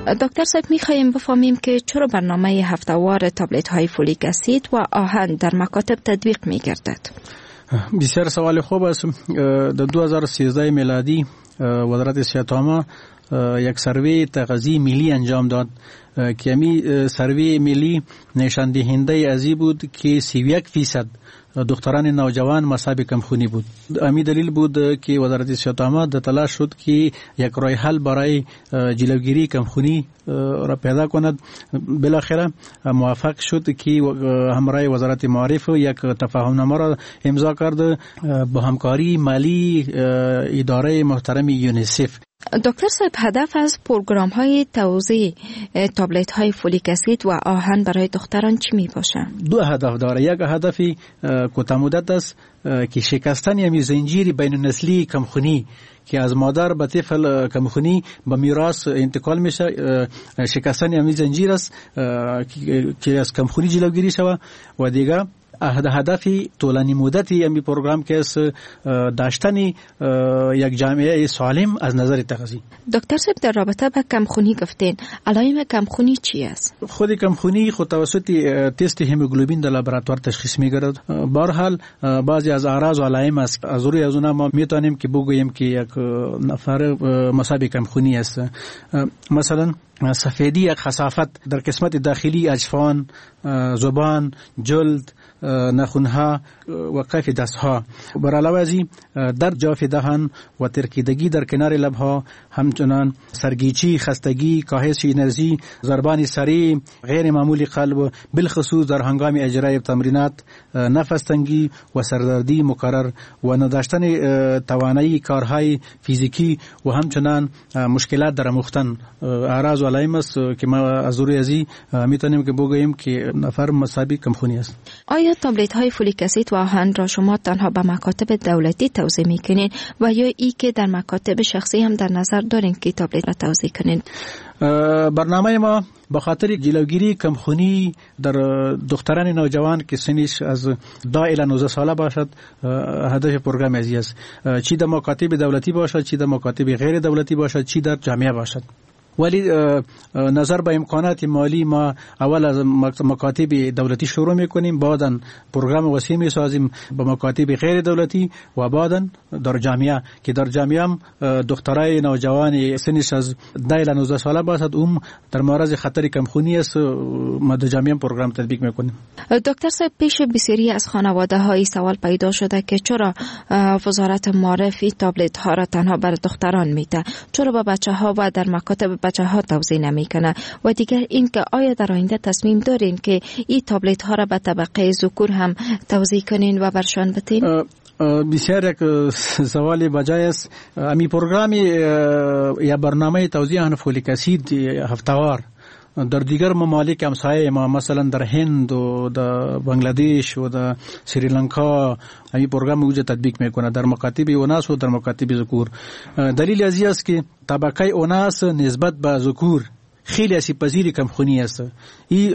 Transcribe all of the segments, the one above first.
دکتر صاحب می‌خوایم بفهمیم که چرا برنامه هفته‌وار تابلت های فولیک اسید و آهن در مکاتب تطبیق می‌گردد؟ بسیار سوال خوب است. در 2013 میلادی وزارت صحت عامه یک سروی تغذیه ملی انجام داد که امی سروی ملی نشان دهنده ازی بود که 31% دختران نوجوان مصاب کمخونی بود. امی دلیل بود که وزارت صحت عامه در تلاش شد که یک راه حل برای جلوگیری کمخونی را پیدا کند. بالاخره موفق شد که همراه وزارت معارف یک تفاهمنامه را امضا کرد با همکاری مالی اداره محترم یونیسف. دکتر صاحب، هدف از پروگرام های توزیع تابلت های فولیک اسید و آهن برای دختران چی می باشه؟ دو هدف داره. یک هدف کوتاه است که شکستن یمی زنجیر بین النسلی کمخونی که از مادر به طفل کمخونی به میراث انتقال میشه، شکستن یمی زنجیر است که از کمخونی جلوگیری شود. و دیگه هدف طولانی مدتی امی پروگرام که است داشتن یک جامعه سالم از نظر تغذیه. دکتر صاحب، در رابطه با کمخونی گفتین، علائم کمخونی چی است؟ خود کمخونی خود توسط تست هموگلوبین در لابراتوار تشخیص میگیرد. به هر حال بعضی از اعراض و علائم است از روی از اونها ما میتونیم که بگوییم که یک نفر مصاب کمخونی است. مثلا سفیدی یک خسافت در قسمت داخلی اجفان، زبان، جلد، نخونها و کف دستها. بر علاوه از این در جاف دهان و ترکیدگی در کنار لبها، همچنان سرگیچی، خستگی، کاهش انرژی، ضربان سریع، غیر معمولی قلب، بالخصوص در هنگام اجرای تمرینات، نفس تنگی و سردردی مکرر و نداشتن توانایی کارهای فیزیکی و همچنان مشکلات در آموختن اعراض و علائم است که ما از روی ازی میتونیم که بگوییم که نفر مصاب کمخونی است. آیا تابلت های فولیک اسید و آهن را شما تنها به مکاتب دولتی توزیع میکنین و یا ای که در مکاتب شخصی هم در نظر دارین که تابلت را توزیع کنین؟ برنامه ما به خاطر جلوگیری کمخونی در دختران نوجوان که سنش از 10 الی 19 ساله باشد هدف پروگرام ازی است، چی در مکاتب دولتی باشد، چی در مکاتب غیر دولتی باشد، چی در جامعه باشد. ولی نظر به امکانات مالی ما اول از مکاتب دولتی شروع میکنیم، بعداً پروگرام وسیع میسازیم به مکاتب غیر دولتی و بعداً در جامعه که در جامعه هم دخترای نوجوان سنش از 10 الی 19 ساله باشد در معرض خطر کمخونی است، ما در جامعه هم پروگرام تطبیق میکنیم. دکتر صاحب، پیش بسیاری از خانواده های سوال پیدا شده که چرا وزارت معارف تابلت ها را تنها بر دختران میده، چرا با بچه ها و در مکاتب بچه ها توزیع نمیکنه، و دیگر این که آیا در آینده تصمیم دارین که این تابلت ها را به طبقه ذکور هم توزیع کنین و برشان بتین؟ بسیار یک سوال بجای است. امی پروگرام یا برنامه توزیع فولیک اسید هفته‌وار در دیگر ممالک همسایه ما مثلا در هند و در بنگلادش و در سریلانکا این پروگرام وجود تطبیق میکنه در مکاتب اوناس و در مکاتب ذکور. دلیل از این است که طبقه اوناس نسبت به ذکور خیلی آسیب پذیر کمخونی است. این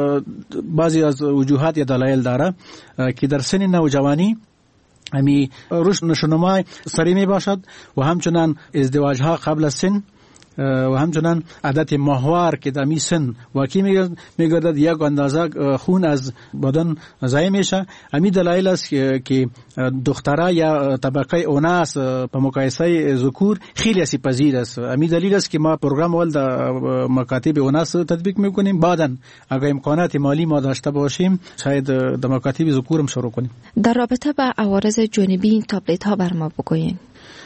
بعضی از وجوهات یا دلایل داره که در سن نوجوانی امی رشد نشونمای سریع می باشد و همچنان ازدواج ها قبل از سن و همچنان عادت ماهوار که در می سن واقع میگردد یک اندازه خون از بدن ضایع میشه. امی دلایل است که دخترها یا طبقه اوناس به مقایسه ذکور خیلی آسیب پذیر است. امی دلیل است که ما پروگرام اول در مکاتب اوناس تطبیق میکنیم، بعداً اگر امکانات مالی ما داشته باشیم شاید در مکاتب ذکور هم شروع کنیم. در رابطه با عوارض جانبی این تابلت ها بر ما بگویید.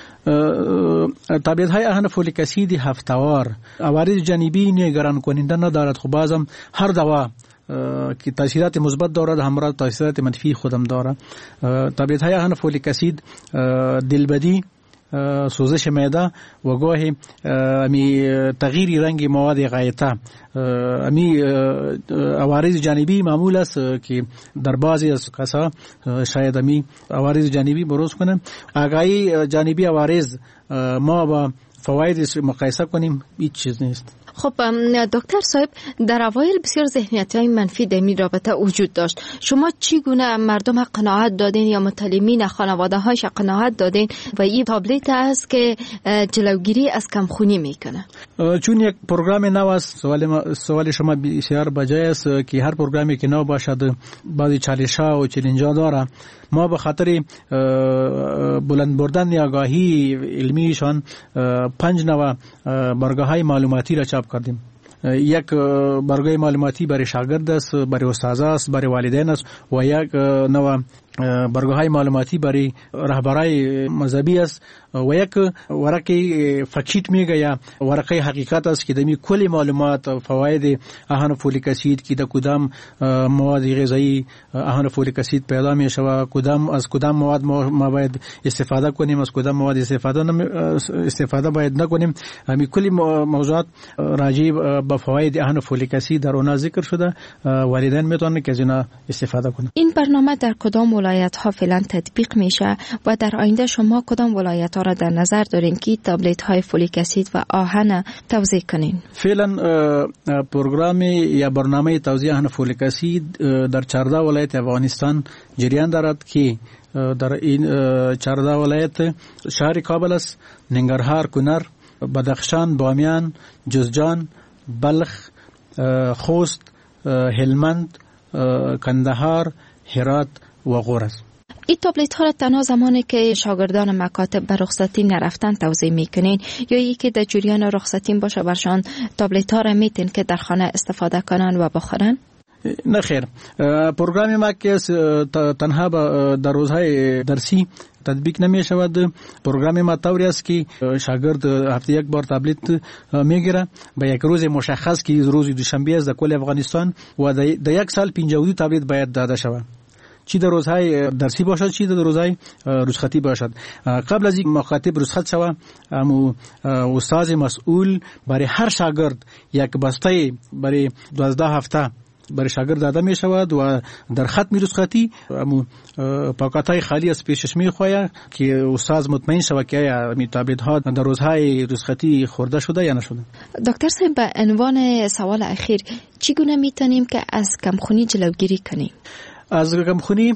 تابلت های آهن فولیک اسید هفته‌وار عوارض جانبی نگران کننده ندارد، خب بازم هر دوا که تاثیرات مثبت دارد همراه تاثیرات منفی خودم دارد. تابلت های آهن فولیک اسید دلبدی، سوزش معده و گاهی امی تغییر رنگ مواد غایطه، امی عوارض جانبی معمول است که در بعضی از کسا شاید امی عوارض جانبی بروز کنه. آگاهی جانبی عوارض ما با فواید مقایسه کنیم هیچ چیز نیست. خب دکتر صاحب، در اوایل بسیار ذهنیت‌های منفی در این رابطه وجود داشت. شما چگونه مردم قناعت دادین یا متعلمین خانواده‌هاش قناعت دادین و این تابلت است که جلوگیری از کمخونی میکنه؟ چون یک پروگرام نو است، سوال شما بسیار بجای است که هر پروگرامی که نو باشد بعضی چالش‌ها و چالش‌ها داره. ما به خاطر بلند بردن آگاهی علمیشان 5 نوع برگه‌های معلوماتی را چاپ کردیم. یک برگه معلوماتی برای شاگرد است، برای استاد است، برای والدین است و یک نوع برگه‌های معلوماتی برای رهبرای مذهبی است و یک ورقه فکشیت میگه یا ورقه حقیقت است که دمی کلی معلومات فواید اهن فولیک اسید که د کدام مواد غذایی اهن فولیک اسید پیدا میشه و کدام مواد ما باید استفاده کنیم، از کدام مواد استفاده باید نکنیم. همین کلی موضوعات راجع به فواید اهن فولیک اسید در اون ذکر شده. والدین میتونن که از اینا استفاده کنن. این برنامه در کدام ولایت ها فعلا تطبیق میشه و در آینده شما کدام ولایت ها را در نظر دارین که تابلت های فولیک اسید و آهن توزیع کنین؟ فعلا پروگرام یا برنامه توزیع آهن فولیک اسید در 14 ولایت افغانستان جریان دارد که در این 14 ولایت شهر کابل است، ننگرهار، کنر، بدخشان، بامیان، جوزجان، بلخ، خوست، هلمند، کندهار، هرات و غور. این تابلت ها را تنها زمانی که شاگردان مکاتب به رخصتی نرفتن توزیع میکنین یا یکی در جریان رخصتی باشه برشان تابلت ها را میتین که در خانه استفاده کنن و بخورن؟ نه خیر، پروگرام ما که تنها در روزهای درسی تطبیق نمی شود. پروگرام ما طوری است که شاگرد هفته یک بار تابلت میگیره به یک روز مشخص که روز دوشنبه است در کل افغانستان و در یک سال 52 تابلت باید داده شود، چی در روزهای درسی باشد چی در روزهای رخصتی باشد. قبل از اینکه مکاتب رخصت شود استاد مسئول برای هر شاگرد یک بسته برای 12 هفته برای شاگرد داده می شود و در ختم رخصتی پاکت‌های خالی از پیشش می خواهد که استاد مطمئن شود که این تابلت ها در روزهای رخصتی خورده شده یا نشده. دکتر صاحب، به عنوان سوال اخیر چگونه میتونیم که از کمخونی جلوگیری کنیم؟ از کمخونی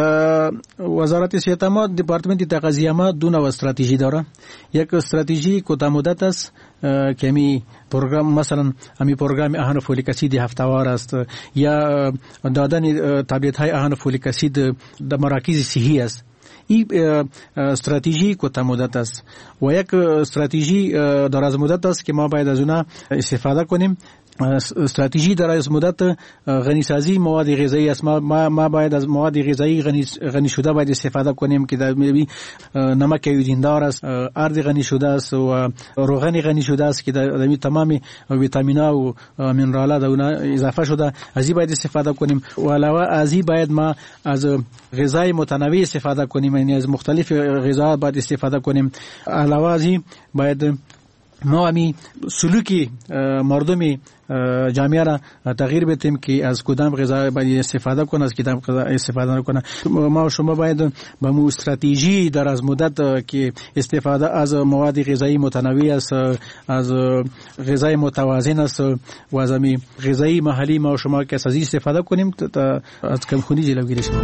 وزارت صحت ما دپارتمنت تغذیه ما دو نوع استراتژی داره. یک استراتژی کوتاه مدت است که می پروگرام مثلا امی پروگرام اهن فولیک اسید هفته‌وار است یا دادن تابلت های اهن فولیک اسید در مراکز صحی است. این استراتژی کوتاه مدت است و یک استراتژی دراز مدت است که ما باید از اونها استفاده کنیم. استراتژی دراز مدت غنیسازی مواد غذایی است. ما باید از مواد غذایی غنی شده باید استفاده کنیم که در نمک یودیندار است، ارد غنی شده است و روغن غنی شده است که در تمام ویتامین‌ها و مینرال‌ها در اون اضافه شده. از این باید استفاده کنیم و علاوه از این باید ما از غذای متنوع استفاده کنیم، یعنی از مختلف غذاها باید استفاده کنیم. علاوه از این باید ما همی سلوکی مردمی جامعه را تغییر بدیم که از کدام غذا باید استفاده کنه، از کدام غذا استفاده نکنه. ما و شما باید با مو استراتژی در از مدت که استفاده از مواد غذایی متنوع است، از غذای متوازن است و از می غذایی محلی ما و شما که از استفاده کنیم تا از کمخونی جلوگیری شود.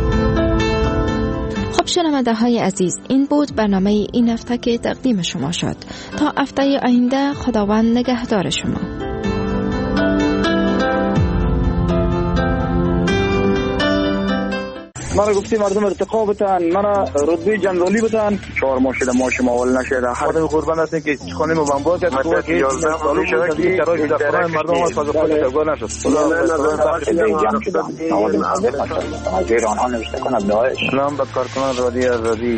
خب شنونده های عزیز، این بود برنامه این هفته که تقدیم شما شد. تا هفته آینده خداوند نگهدار شما. مرا گفتی مردم ارتقا بتن، مرا رتبه جنرالی بتن، 4 ماه شده ماش ما اول نشده. خودم قربان هستم که خانه ما بمبار کرد، تو که 11 سال شده که تراش در خانه مردم ما سازگار نشد. ایران ها نوشته کند داعش. سلام به کارکنان رادیو آزادی.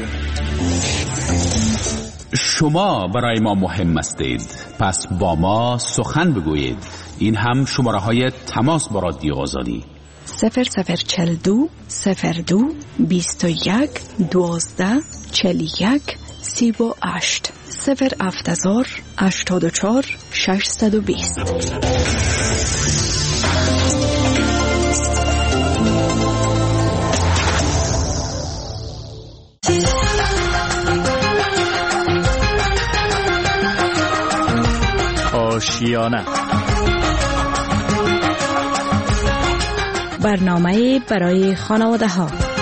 شما برای ما مهم هستید، پس با ما سخن بگویید. این هم شماره های تماس با رادیو آزادی 0042 02 21 12 41 38 070 84 620. آشیانه، برنامه برای خانواده ها.